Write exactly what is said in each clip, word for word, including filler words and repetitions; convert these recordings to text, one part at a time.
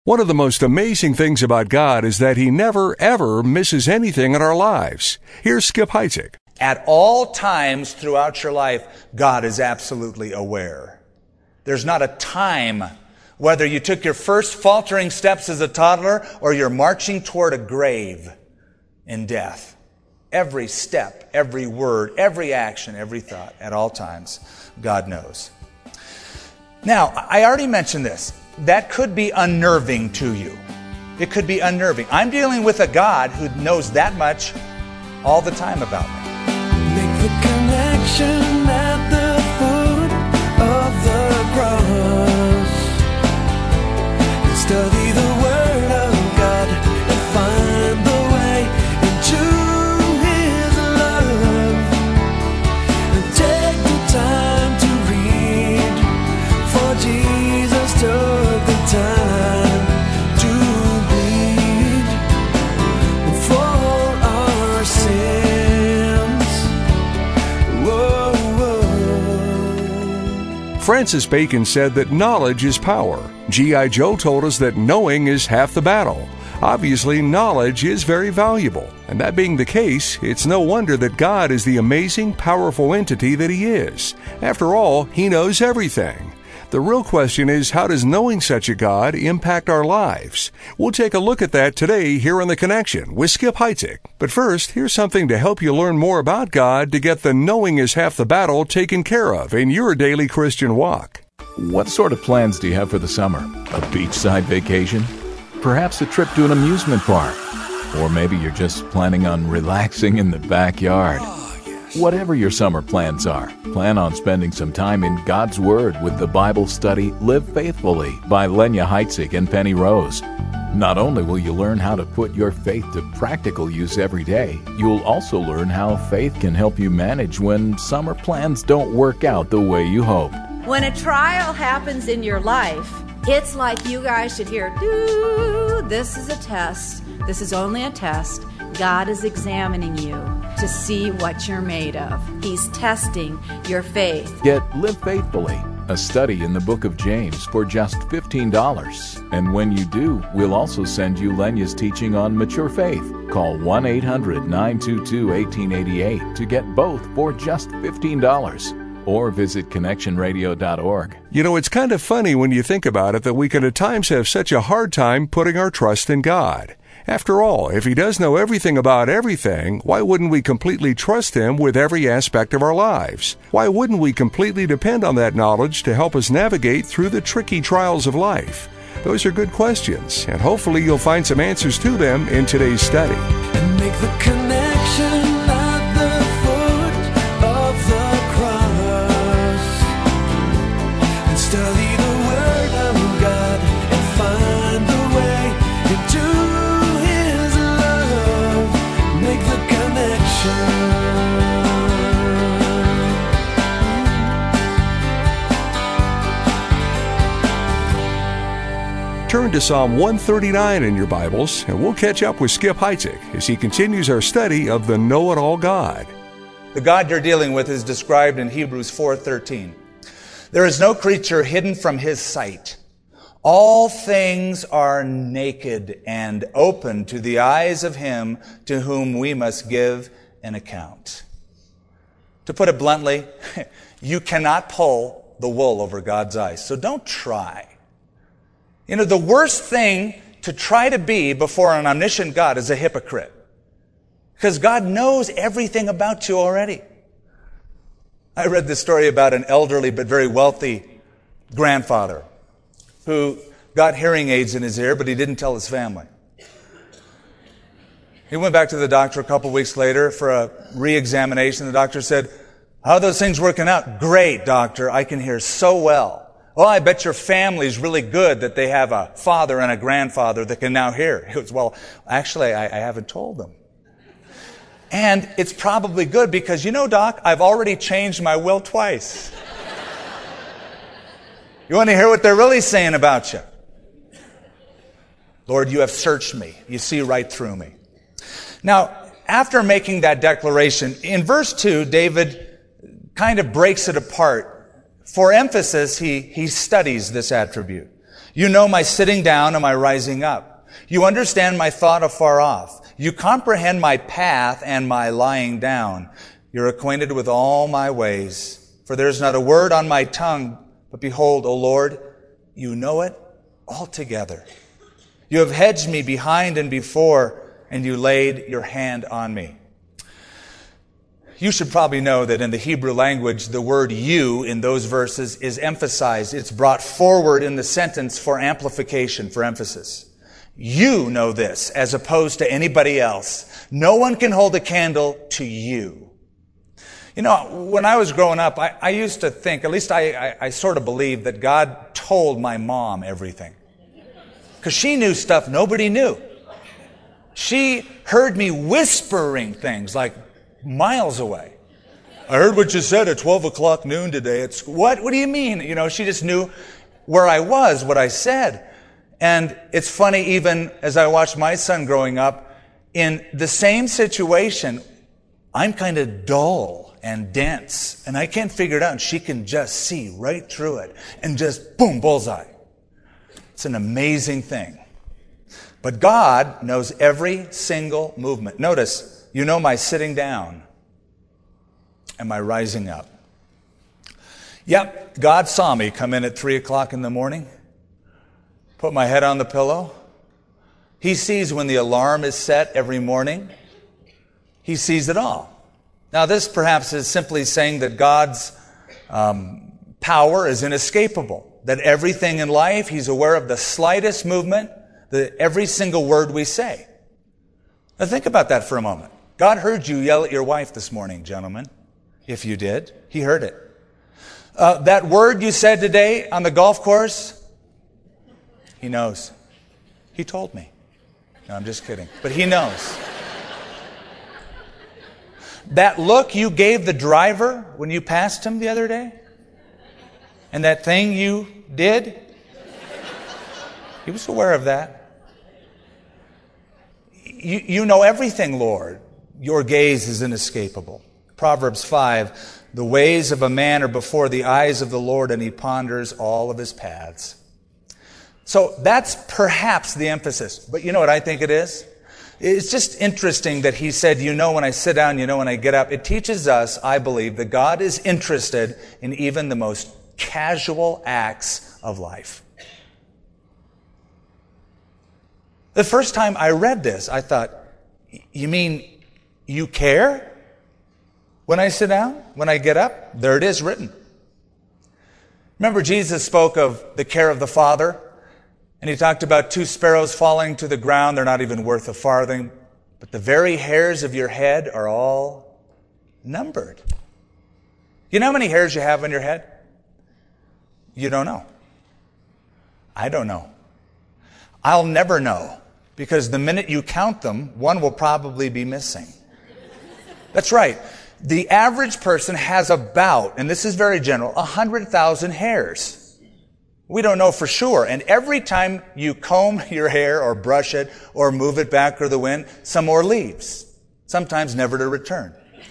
One of the most amazing things about God is that He never, ever misses anything in our lives. Here's Skip Heitzig. At all times throughout your life, God is absolutely aware. There's not a time, whether you took your first faltering steps as a toddler or you're marching toward a grave in death. Every step, every word, every action, every thought, at all times, God knows. Now, I already mentioned this. That could be unnerving to you. It could be unnerving. I'm dealing with a God who knows that much all the time about me. Make the connection at the foot of the cross. Study the Word of God and find the way into His love. And take the time to read, for Jesus took the time to bleed for our sins. Whoa, whoa. Francis Bacon said that knowledge is power. G I. Joe told us that knowing is half the battle. Obviously, knowledge is very valuable. And that being the case, it's no wonder that God is the amazing, powerful entity that He is. After all, He knows everything. The real question is, how does knowing such a God impact our lives? We'll take a look at that today here on The Connection with Skip Heitzig. But first, here's something to help you learn more about God to get the knowing is half the battle taken care of in your daily Christian walk. What sort of plans do you have for the summer? A beachside vacation? Perhaps a trip to an amusement park? Or maybe you're just planning on relaxing in the backyard. Whatever your summer plans are, plan on spending some time in God's Word with the Bible study Live Faithfully by Lenya Heitzig and Penny Rose. Not only will you learn how to put your faith to practical use every day, you'll also learn how faith can help you manage when summer plans don't work out the way you hoped. When a trial happens in your life, it's like you guys should hear, "Doo, this is a test. This is only a test. God is examining you to see what you're made of. He's testing your faith." Get Live Faithfully, a study in the book of James for just fifteen dollars. And when you do, we'll also send you Lenya's teaching on mature faith. Call one eight hundred nine two two one eight eight eight to get both for just fifteen dollars. Or visit connection radio dot org. You know, it's kind of funny when you think about it that we can at times have such a hard time putting our trust in God. After all, if He does know everything about everything, why wouldn't we completely trust Him with every aspect of our lives? Why wouldn't we completely depend on that knowledge to help us navigate through the tricky trials of life? Those are good questions, and hopefully you'll find some answers to them in today's study. And make the connection at the foot of the cross. And study the Word of God and find the way into His love. Make the connection. Turn to Psalm one thirty-nine in your Bibles, and we'll catch up with Skip Heitzig as he continues our study of the Know-It-All God. The God you're dealing with is described in Hebrews four thirteen. There is no creature hidden from His sight. All things are naked and open to the eyes of Him to whom we must give an account. To put it bluntly, you cannot pull the wool over God's eyes, so don't try. You know, the worst thing to try to be before an omniscient God is a hypocrite. Because God knows everything about you already. I read this story about an elderly but very wealthy grandfather who got hearing aids in his ear, but he didn't tell his family. He went back to the doctor a couple weeks later for a re-examination. The doctor said, "How are those things working out?" "Great, doctor. I can hear so well." "Well, I bet your family's really good that they have a father and a grandfather that can now hear." He goes, "Well, actually, I, I haven't told them. And it's probably good because, you know, Doc, I've already changed my will twice." You want to hear what they're really saying about you? "Lord, you have searched me. You see right through me." Now, after making that declaration, in verse two, David kind of breaks it apart. For emphasis, he, he studies this attribute. You know my sitting down and my rising up. You understand my thought afar off. You comprehend my path and my lying down. You're acquainted with all my ways. For there is not a word on my tongue, but behold, O Lord, you know it altogether. You have hedged me behind and before, and you laid your hand on me. You should probably know that in the Hebrew language, the word you in those verses is emphasized. It's brought forward in the sentence for amplification, for emphasis. You know this as opposed to anybody else. No one can hold a candle to you. You know, when I was growing up, I, I used to think, at least I, I, I sort of believed that God told my mom everything. Because she knew stuff nobody knew. She heard me whispering things like miles away. I heard what you said at twelve o'clock noon today. It's what? What do you mean? You know, she just knew where I was, what I said. And it's funny, even as I watched my son growing up, in the same situation, I'm kind of dull and dense, and I can't figure it out, and she can just see right through it, and just boom, bullseye. It's an amazing thing. But God knows every single movement. Notice, you know my sitting down and my rising up. Yep, God saw me come in at three o'clock in the morning, put my head on the pillow. He sees when the alarm is set every morning. He sees it all. Now, this perhaps is simply saying that God's um, power is inescapable. That everything in life, He's aware of the slightest movement, the, every single word we say. Now think about that for a moment. God heard you yell at your wife this morning, gentlemen. If you did, He heard it. Uh, that word you said today on the golf course, He knows. He told me. No, I'm just kidding. But He knows. That look you gave the driver when you passed him the other day, and that thing you did, He was aware of that. You, you know everything, Lord. Your gaze is inescapable. Proverbs five, the ways of a man are before the eyes of the Lord, and He ponders all of His paths. So that's perhaps the emphasis. But you know what I think it is? It's just interesting that He said, you know when I sit down, you know when I get up. It teaches us, I believe, that God is interested in even the most casual acts of life. The first time I read this, I thought, you mean you care when I sit down, when I get up? There it is written. Remember, Jesus spoke of the care of the Father, and He talked about two sparrows falling to the ground. They're not even worth a farthing, but the very hairs of your head are all numbered. You know how many hairs you have on your head? You don't know. I don't know. I'll never know, because the minute you count them, one will probably be missing. That's right. The average person has about, and this is very general, one hundred thousand hairs. We don't know for sure. And every time you comb your hair or brush it or move it back or the wind, some more leaves. Sometimes never to return.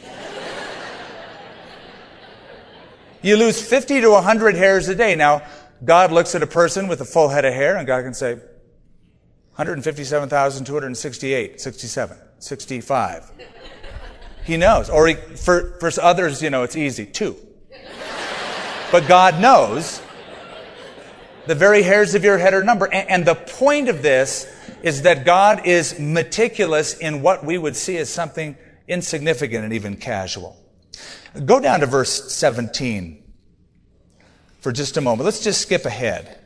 You lose fifty to one hundred hairs a day. Now, God looks at a person with a full head of hair, and God can say, one hundred fifty-seven thousand two hundred sixty-eight, sixty-seven, sixty-five. He knows. Or he, for, for others, you know, it's easy. Two. But God knows the very hairs of your head are numbered. And, and the point of this is that God is meticulous in what we would see as something insignificant and even casual. Go down to verse seventeen for just a moment. Let's just skip ahead.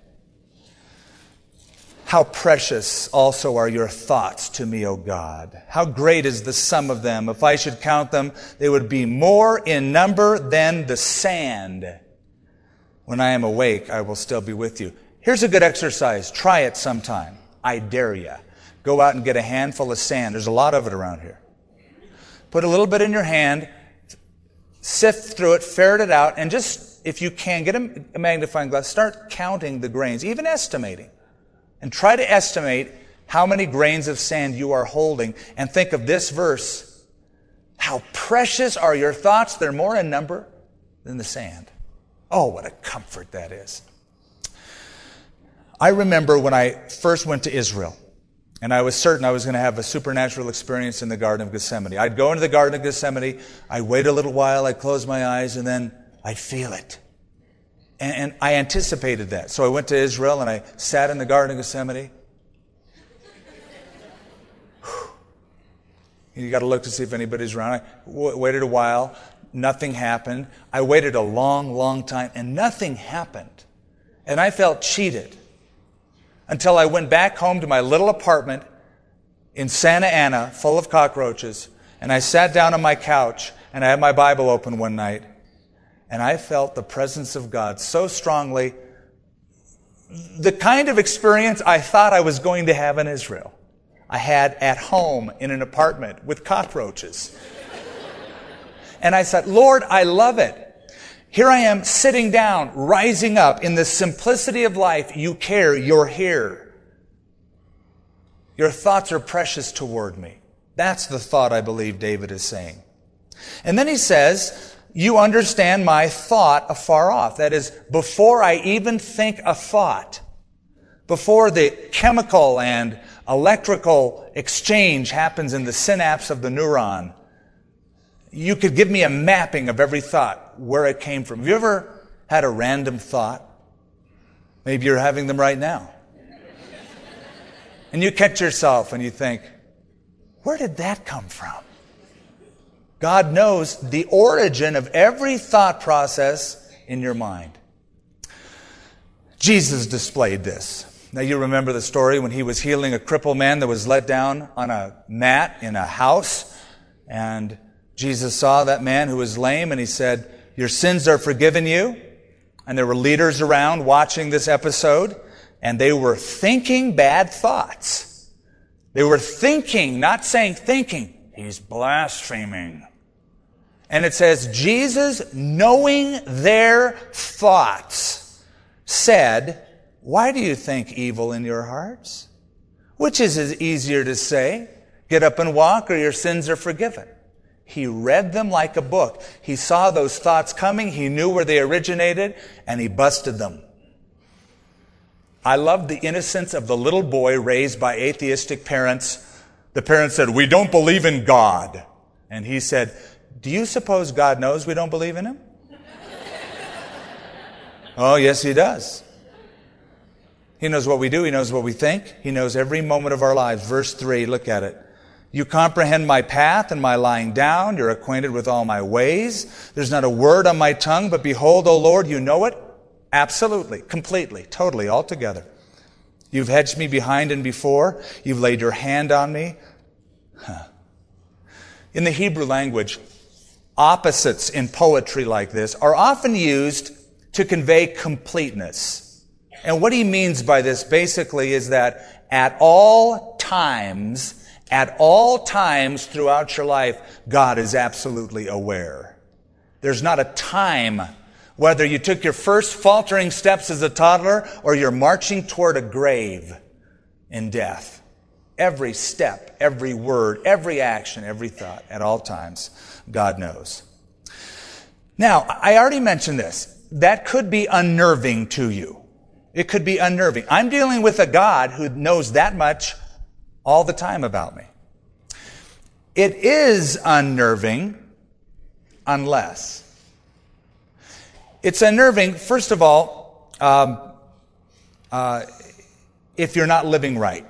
How precious also are your thoughts to me, O God. How great is the sum of them. If I should count them, they would be more in number than the sand. When I am awake, I will still be with you. Here's a good exercise. Try it sometime. I dare you. Go out and get a handful of sand. There's a lot of it around here. Put a little bit in your hand, sift through it, ferret it out, and just, if you can, get a magnifying glass. Start counting the grains, even estimating. And try to estimate how many grains of sand you are holding. And think of this verse. How precious are your thoughts. They're more in number than the sand. Oh, what a comfort that is. I remember when I first went to Israel, and I was certain I was going to have a supernatural experience in the Garden of Gethsemane. I'd go into the Garden of Gethsemane, I'd wait a little while, I'd close my eyes, and then I'd feel it. And, and I anticipated that. So I went to Israel, and I sat in the Garden of Gethsemane. You got to look to see if anybody's around. I w- waited a while. Nothing happened. I waited a long, long time, and nothing happened. And I felt cheated until I went back home to my little apartment in Santa Ana, full of cockroaches, and I sat down on my couch, and I had my Bible open one night, and I felt the presence of God so strongly, the kind of experience I thought I was going to have in Israel. I had at home in an apartment with cockroaches. And I said, Lord, I love it. Here I am sitting down, rising up in the simplicity of life. You care, you're here. Your thoughts are precious toward me. That's the thought I believe David is saying. And then he says, you understand my thought afar off. That is, before I even think a thought, before the chemical and electrical exchange happens in the synapse of the neuron, you could give me a mapping of every thought, where it came from. Have you ever had a random thought? Maybe you're having them right now. And you catch yourself and you think, where did that come from? God knows the origin of every thought process in your mind. Jesus displayed this. Now you remember the story when he was healing a crippled man that was let down on a mat in a house. And Jesus saw that man who was lame and he said, your sins are forgiven you. And there were leaders around watching this episode, and they were thinking bad thoughts. They were thinking, not saying thinking, he's blaspheming. And it says, Jesus, knowing their thoughts, said, why do you think evil in your hearts? Which is it easier to say, get up and walk, or your sins are forgiven? He read them like a book. He saw those thoughts coming. He knew where they originated, and he busted them. I love the innocence of the little boy raised by atheistic parents. The parents said, we don't believe in God. And he said, do you suppose God knows we don't believe in him? Oh, yes, he does. He knows what we do. He knows what we think. He knows every moment of our lives. Verse three, look at it. You comprehend my path and my lying down. You're acquainted with all my ways. There's not a word on my tongue, but behold, O Lord, you know it. Absolutely, completely, totally, altogether. You've hedged me behind and before. You've laid your hand on me. Huh. In the Hebrew language, opposites in poetry like this are often used to convey completeness. And what he means by this basically is that at all times, at all times throughout your life, God is absolutely aware. There's not a time, whether you took your first faltering steps as a toddler or you're marching toward a grave in death. Every step, every word, every action, every thought, at all times, God knows. Now, I already mentioned this. That could be unnerving to you. It could be unnerving. I'm dealing with a God who knows that much all the time about me. It is unnerving unless. It's unnerving, first of all, um, uh, if you're not living right.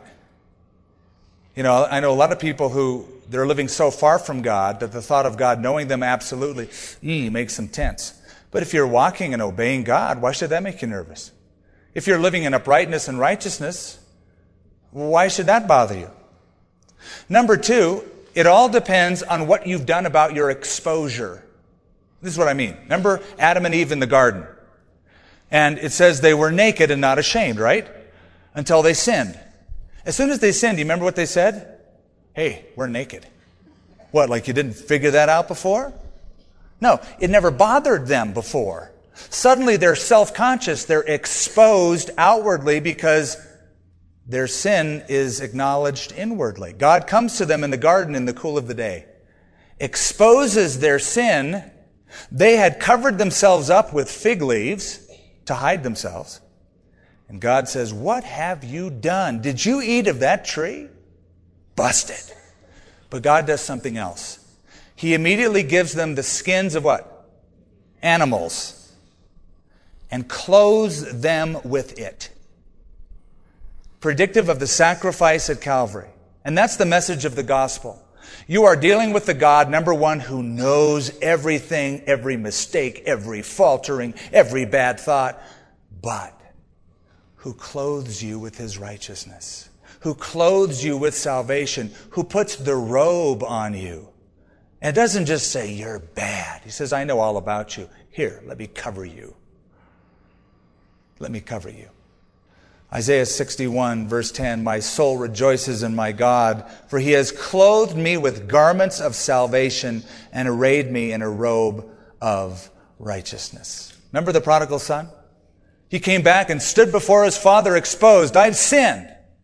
You know, I know a lot of people who, they're living so far from God that the thought of God knowing them absolutely ee, makes them tense. But if you're walking and obeying God, why should that make you nervous? If you're living in uprightness and righteousness, why should that bother you? Number two, it all depends on what you've done about your exposure. This is what I mean. Remember Adam and Eve in the garden? And it says they were naked and not ashamed, right? Until they sinned. As soon as they sinned, do you remember what they said? Hey, we're naked. What, like you didn't figure that out before? No, it never bothered them before. Suddenly they're self-conscious. They're exposed outwardly because their sin is acknowledged inwardly. God comes to them in the garden in the cool of the day, exposes their sin. They had covered themselves up with fig leaves to hide themselves. And God says, what have you done? Did you eat of that tree? Busted. But God does something else. He immediately gives them the skins of what? Animals. And clothes them with it. Predictive of the sacrifice at Calvary. And that's the message of the gospel. You are dealing with the God, number one, who knows everything, every mistake, every faltering, every bad thought, but who clothes you with his righteousness, who clothes you with salvation, who puts the robe on you. And doesn't just say, you're bad. He says, I know all about you. Here, let me cover you. Let me cover you. Isaiah sixty-one, verse ten, my soul rejoices in my God, for he has clothed me with garments of salvation and arrayed me in a robe of righteousness. Remember the prodigal son? He came back and stood before his father exposed. I've sinned.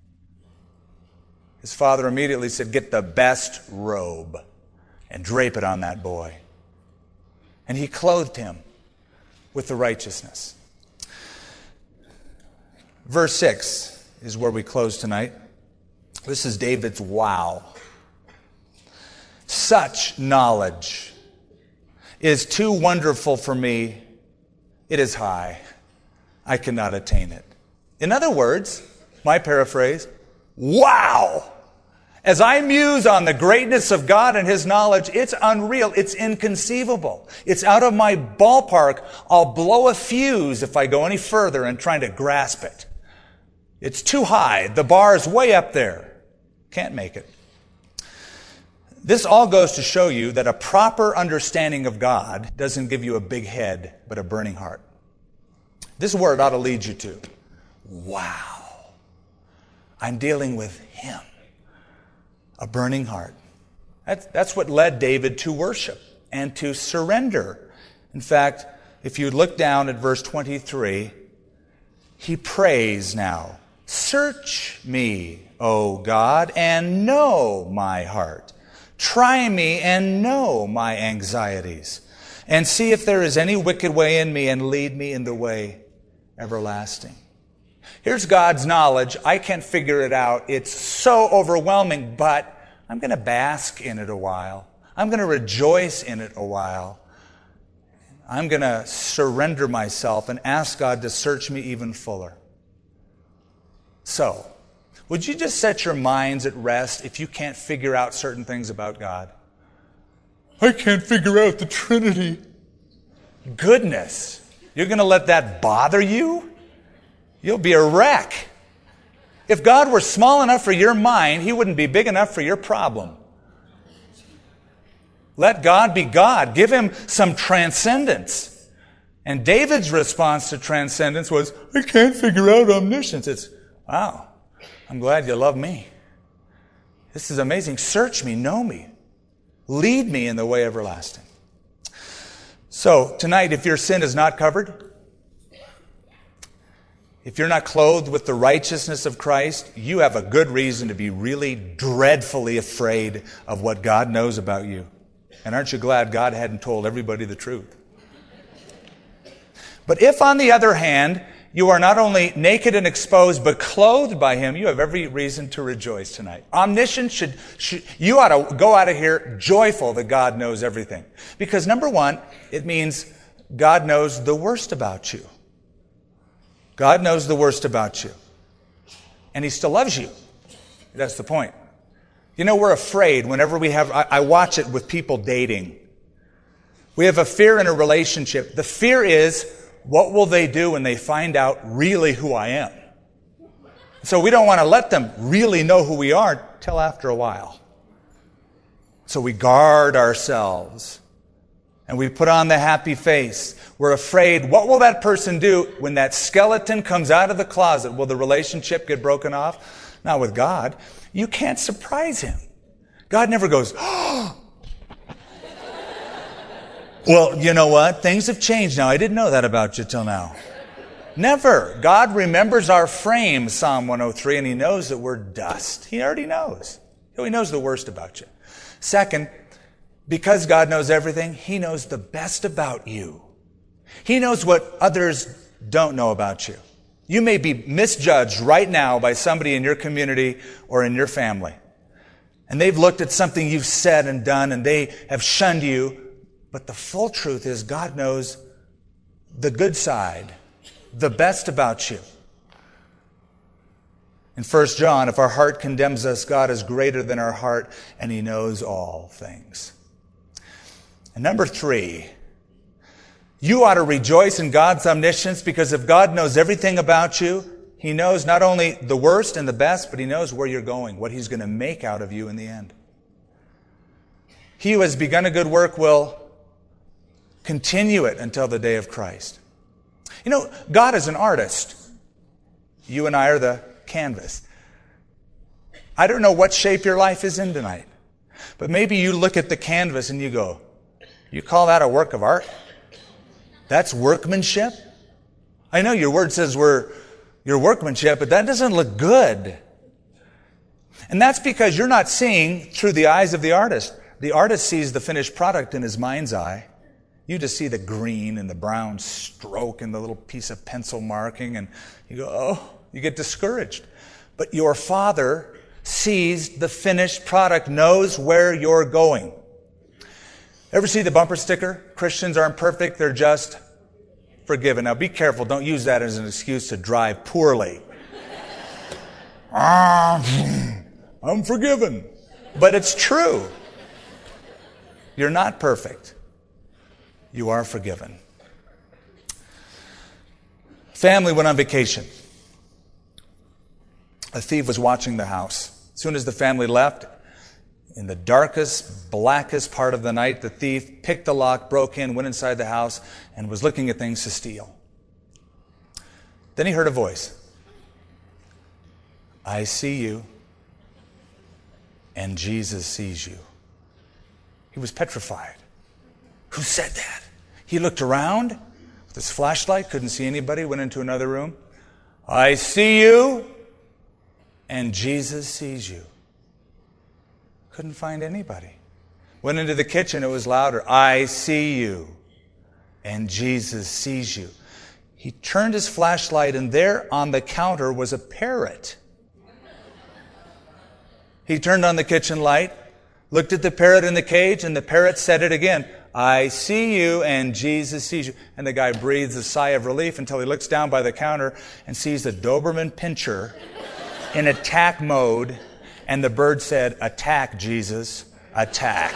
His father immediately said, get the best robe and drape it on that boy. And he clothed him with the righteousness. Verse six is where we close tonight. This is David's wow. Such knowledge is too wonderful for me. It is high. I cannot attain it. In other words, my paraphrase, wow! As I muse on the greatness of God and his knowledge, it's unreal. It's inconceivable. It's out of my ballpark. I'll blow a fuse if I go any further in trying to grasp it. It's too high. The bar is way up there. Can't make it. This all goes to show you that a proper understanding of God doesn't give you a big head, but a burning heart. This word ought to lead you to, wow, I'm dealing with him. A burning heart. That's, that's what led David to worship and to surrender. In fact, if you look down at verse twenty-three, he prays now. Search me, O God, and know my heart. Try me and know my anxieties. And see if there is any wicked way in me, and lead me in the way everlasting. Here's God's knowledge. I can't figure it out. It's so overwhelming, but I'm going to bask in it a while. I'm going to rejoice in it a while. I'm going to surrender myself and ask God to search me even fuller. So, would you just set your minds at rest if you can't figure out certain things about God? I can't figure out the Trinity. Goodness, you're going to let that bother you? You'll be a wreck. If God were small enough for your mind, he wouldn't be big enough for your problem. Let God be God. Give him some transcendence. And David's response to transcendence was, I can't figure out omniscience. It's, wow, I'm glad you love me. This is amazing. Search me, know me. Lead me in the way everlasting. So, tonight, if your sin is not covered, if you're not clothed with the righteousness of Christ, you have a good reason to be really dreadfully afraid of what God knows about you. And aren't you glad God hadn't told everybody the truth? But if, on the other hand, you are not only naked and exposed, but clothed by him, you have every reason to rejoice tonight. Omniscience should, should, you ought to go out of here joyful that God knows everything. Because number one, it means God knows the worst about you. God knows the worst about you. And he still loves you. That's the point. You know, we're afraid whenever we have, I, I watch it with people dating. We have a fear in a relationship. The fear is, what will they do when they find out really who I am? So we don't want to let them really know who we are till after a while. So we guard ourselves. And we put on the happy face. We're afraid, what will that person do when that skeleton comes out of the closet? Will the relationship get broken off? Not with God. You can't surprise him. God never goes, oh. Well, you know what? Things have changed now. I didn't know that about you till now. Never. God remembers our frame, Psalm one oh three, and he knows that we're dust. He already knows. He knows the worst about you. Second, because God knows everything, he knows the best about you. He knows what others don't know about you. You may be misjudged right now by somebody in your community or in your family. And they've looked at something you've said and done, and they have shunned you. But the full truth is God knows the good side, the best about you. In First John, if our heart condemns us, God is greater than our heart, and He knows all things. And number three, you ought to rejoice in God's omniscience, because if God knows everything about you, He knows not only the worst and the best, but He knows where you're going, what He's going to make out of you in the end. He who has begun a good work will continue it until the day of Christ. You know, God is an artist. You and I are the canvas. I don't know what shape your life is in tonight, but maybe you look at the canvas and you go, you call that a work of art? That's workmanship? I know your word says we're your workmanship, but that doesn't look good. And that's because you're not seeing through the eyes of the artist. The artist sees the finished product in his mind's eye. You just see the green and the brown stroke and the little piece of pencil marking, and you go, oh, you get discouraged. But your Father sees the finished product, knows where you're going. Ever see the bumper sticker? Christians aren't perfect, they're just forgiven. Now be careful, don't use that as an excuse to drive poorly. I'm forgiven. But it's true. You're not perfect. You are forgiven. Family went on vacation. A thief was watching the house. As soon as the family left, in the darkest, blackest part of the night, the thief picked the lock, broke in, went inside the house, and was looking at things to steal. Then he heard a voice. I see you, and Jesus sees you. He was petrified. Who said that? He looked around with his flashlight, couldn't see anybody, went into another room. I see you, and Jesus sees you. Couldn't find anybody. Went into the kitchen, it was louder. I see you, and Jesus sees you. He turned his flashlight, and there on the counter was a parrot. He turned on the kitchen light, looked at the parrot in the cage, and the parrot said it again. I see you, and Jesus sees you. And the guy breathes a sigh of relief until he looks down by the counter and sees a Doberman Pinscher in attack mode. And the bird said, attack, Jesus, attack.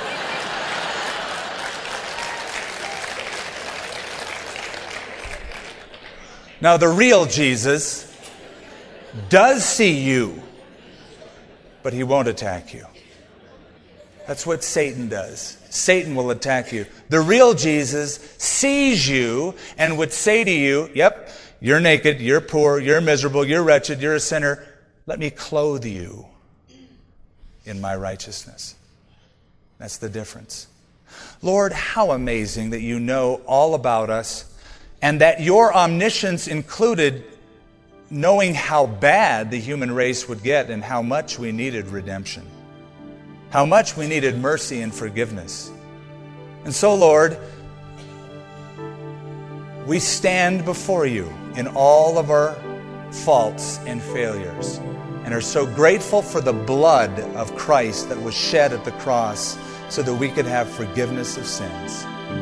Now, the real Jesus does see you, but He won't attack you. That's what Satan does. Satan will attack you. The real Jesus sees you and would say to you, yep, you're naked, you're poor, you're miserable, you're wretched, you're a sinner. Let me clothe you in my righteousness. That's the difference. Lord, how amazing that you know all about us, and that your omniscience included knowing how bad the human race would get and how much we needed redemption, how much we needed mercy and forgiveness. And so, Lord, we stand before you in all of our faults and failures, and are so grateful for the blood of Christ that was shed at the cross so that we could have forgiveness of sins.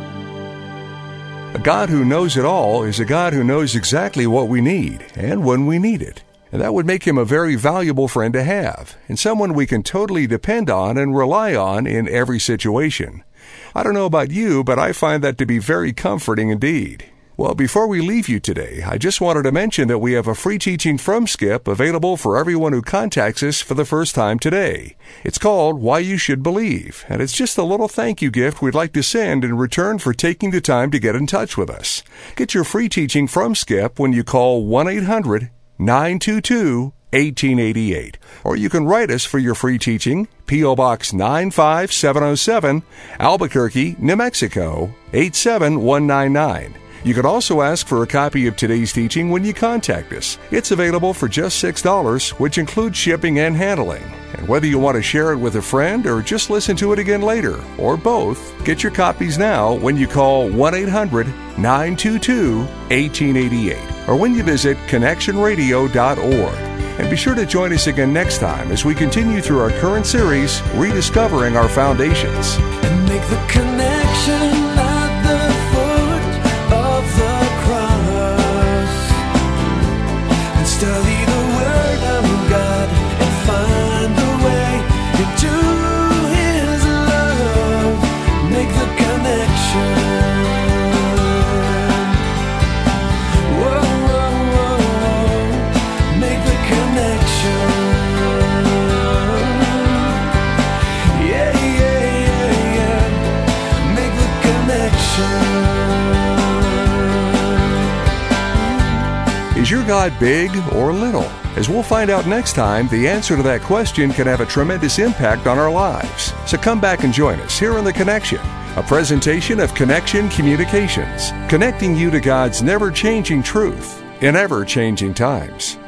A God who knows it all is a God who knows exactly what we need and when we need it. And that would make Him a very valuable friend to have, and someone we can totally depend on and rely on in every situation. I don't know about you, but I find that to be very comforting indeed. Well, before we leave you today, I just wanted to mention that we have a free teaching from Skip available for everyone who contacts us for the first time today. It's called Why You Should Believe, and it's just a little thank you gift we'd like to send in return for taking the time to get in touch with us. Get your free teaching from Skip when you call one eight hundred nine two two one eight eight eight, or you can write us for your free teaching, P O Box nine five seven oh seven, Albuquerque, New Mexico, eight seven one nine nine. You can also ask for a copy of today's teaching when you contact us. It's available for just six dollars, which includes shipping and handling. And whether you want to share it with a friend or just listen to it again later, or both, get your copies now when you call one eight hundred nine two two one eight eight eight. or when you visit connection radio dot org. And be sure to join us again next time as we continue through our current series, Rediscovering Our Foundations. And make the connection at the foot of the cross. And study the Word of God and find the way into His love. Make the connection. Whoa, whoa, whoa. Make the connection. Yeah, yeah, yeah, yeah. Make the connection. Is your God big or little? As we'll find out next time, the answer to that question can have a tremendous impact on our lives. So come back and join us here on The Connection, a presentation of Connection Communications, connecting you to God's never-changing truth in ever-changing times.